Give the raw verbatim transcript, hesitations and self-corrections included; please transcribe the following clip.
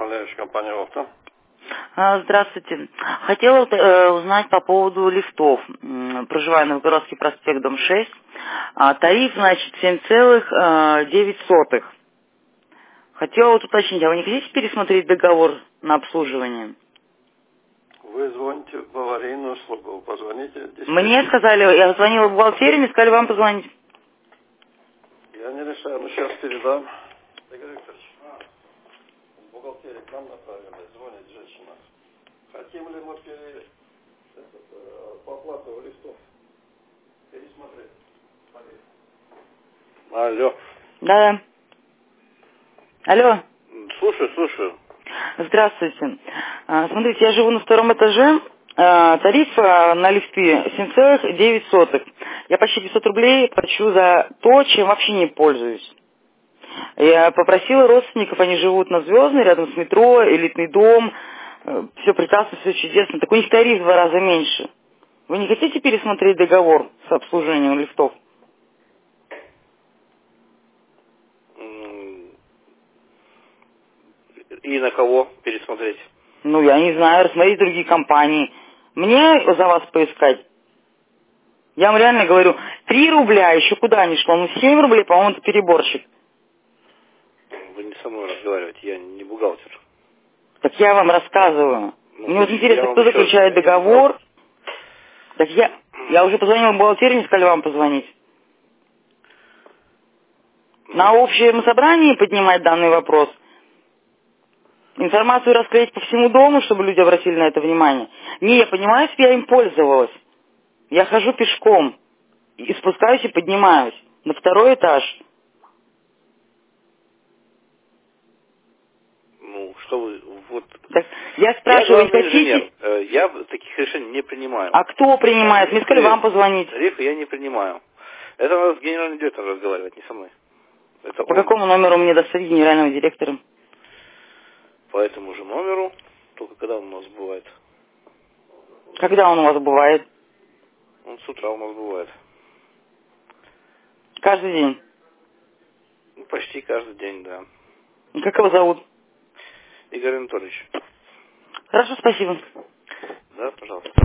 Валерьевич, компания «Авто». А, Здравствуйте. Хотела э, узнать по поводу лифтов. М, Проживаю на Новгородский проспект, дом шесть. А, тариф, значит, семь целых девять сотых. Хотела вот уточнить, а вы не хотите пересмотреть договор на обслуживание? Вы звоните в аварийную службу, позвоните. Мне сказали, я звонила в бухгалтерию, мне сказали вам позвонить. Я не решаю, но сейчас передам. Игорь Викторович, в бухгалтерии к нам направили, звонит женщина. Хотим ли мы пере... этот, э, по оплату лифтов пересмотреть? Алло. Да. Алло. Слушаю, слушаю. Здравствуйте. А, Смотрите, я живу на втором этаже. А, Тариф а, на лифты семь целых девять сотых. Я почти пятьсот рублей плачу за то, чем вообще не пользуюсь. Я попросила родственников, они живут на Звездной, рядом с метро, элитный дом. Все прекрасно, все чудесно. Так у них тариф в два раза меньше. Вы не хотите пересмотреть договор с обслуживанием лифтов? М, И на кого пересмотреть? Ну, я не знаю, рассмотреть другие компании. Мне за вас поискать? Я вам реально говорю, три рубля еще куда ни шло. Ну, семь рублей, по-моему, это переборщик. Вы не со мной разговариваете, я не бухгалтер. Так я вам рассказываю. Ну, Мне вот значит, я интересно, вам кто еще раз заключает говорю, я не договор. бухгалтер. Так я, я уже позвонила в бухгалтерию, не сказали вам позвонить. На Ну, общем собрании поднимать данный вопрос. Информацию расклеить по всему дому, чтобы люди обратили на это внимание. Не, я понимаю, что я им пользовалась. Я хожу пешком. И спускаюсь и поднимаюсь. На второй этаж. ну, что вы, вот... Так, я Я спрашиваю, вы не главный инженер. хотите? Э, Я таких решений не принимаю. А кто А принимает? Мне сказали лифты, вам позвонить. тарифы я не принимаю. Это надо с генеральным директором разговаривать, не со мной. Это По он какому номеру мне достать генерального директора? по этому же номеру, только когда он у нас бывает. Когда он у вас бывает? Он с утра у нас бывает. Каждый день. Ну, почти каждый день, да. И как его зовут? Игорь Анатольевич. Хорошо, спасибо. Да, пожалуйста.